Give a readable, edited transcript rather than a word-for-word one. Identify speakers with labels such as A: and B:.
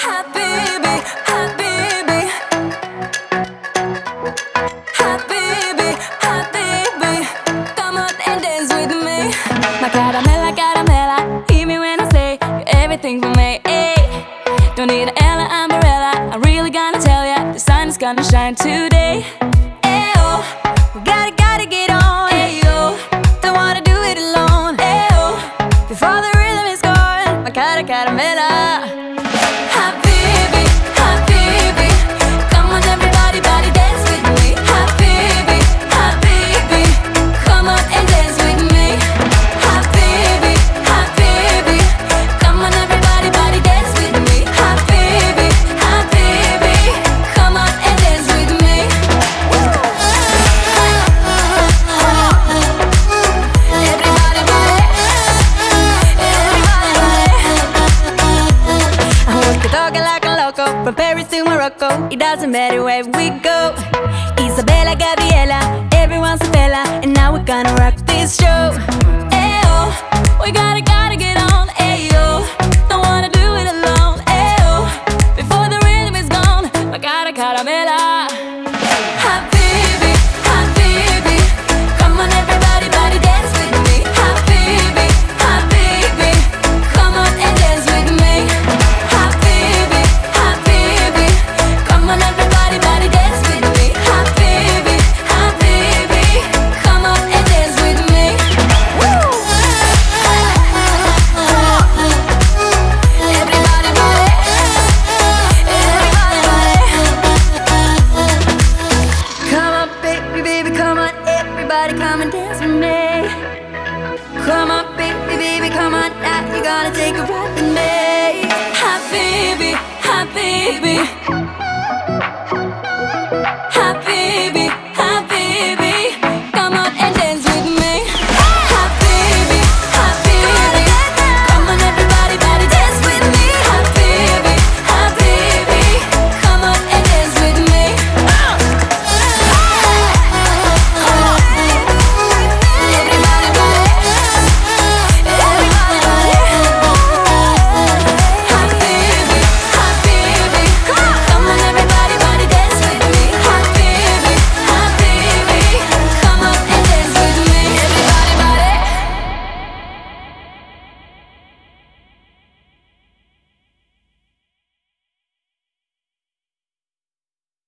A: hot baby, hot baby, hot baby, hot baby. Come on and dance with me. My caramella, caramella, hear me when I say you're everything for me. Ay. Don't need an umbrella, I'm really gonna tell ya the sun is gonna shine today. Ayo, we gotta get on. Ayo, don't wanna do it alone. Ayo, before the rhythm is gone. My caramella. Hot baby, hot baby, come on everybody, body dance with me. Hot baby, come on and dance with me. Hot baby, come on everybody, body dance with me. Hot baby, come on and dance with me. Everybody, body, I'm talking like a loco, from Paris to Morocco. It doesn't matter where we go. Isabella, Gabriela, everyone's a fella, and now we're gonna rock this show. Ayo, we gotta get on. Ayo, don't wanna do it alone. Ayo, before the rhythm is gone. My caramella. Hot baby, come on everybody, body dance with me. Hot baby, come on and dance with me. Hot baby, come on everybody, body dance with me. Hot baby, come on and dance with me. Woo! Everybody, body, come on, baby, come on, everybody, come and dance with me. Come on, baby, come on, now you're gonna take a ride with me. Hot baby,